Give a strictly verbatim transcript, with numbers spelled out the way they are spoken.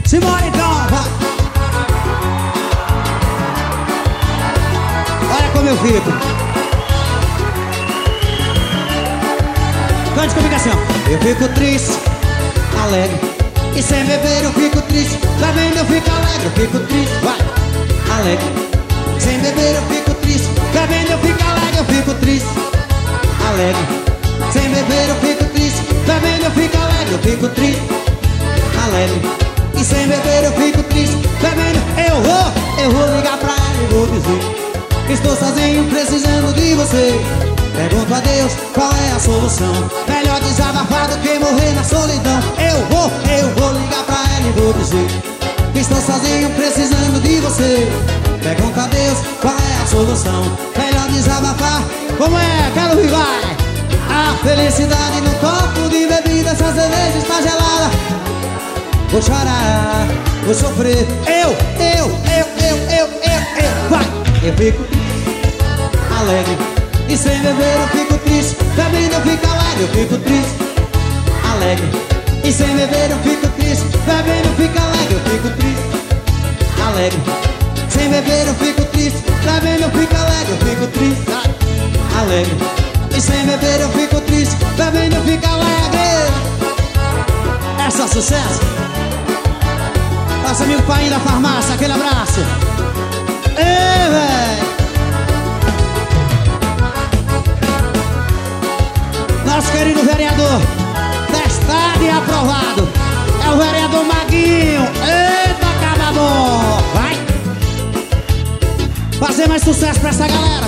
Simbora então, vai. Olha como eu fico. Cante comigo assim, ó. Eu fico triste, alegre, e sem beber eu fico triste. Bebendo eu fico alegre, eu fico triste, vai. Alegre, sem beber eu fico triste. Bebendo eu fico alegre, eu fico triste. Alegre, sem beber eu fico triste. Bebendo eu fico alegre, eu fico triste. Alegre, e sem beber eu fico triste. Bebendo eu vou, eu vou ligar pra ela e vou dizer que estou sozinho precisando de você. Pergunto a Deus qual é a solução. Melhor desabafar do que morrer na solidão. Eu vou, eu vou ligar pra ela e vou dizer que estou sozinho precisando de você. Pergunto a Deus qual é a solução. Melhor desabafar. Como é? Quero ouvir, vai. A felicidade no copo de bebida. Essa cerveja está gelada. Vou chorar, vou sofrer. Eu, eu, eu, eu, eu, eu, eu. Vai. Eu fico alegre, e sem beber eu fico triste. Bebendo eu fico alegre, eu fico triste. Alegre, e sem beber eu fico triste. Bebendo eu fico alegre, eu fico triste. Alegre, sem beber eu fico triste. Bebendo eu fico alegre, eu fico triste. Alegre, e sem beber eu fico triste. Bebendo eu fico alegre. É só sucesso. Nosso amigo Painho da farmácia, aquele abraço. Ei, véi. Nosso querido vereador, testado e aprovado, é o vereador Maguinho. Eita, cabra bom. Vai fazer mais sucesso pra essa galera.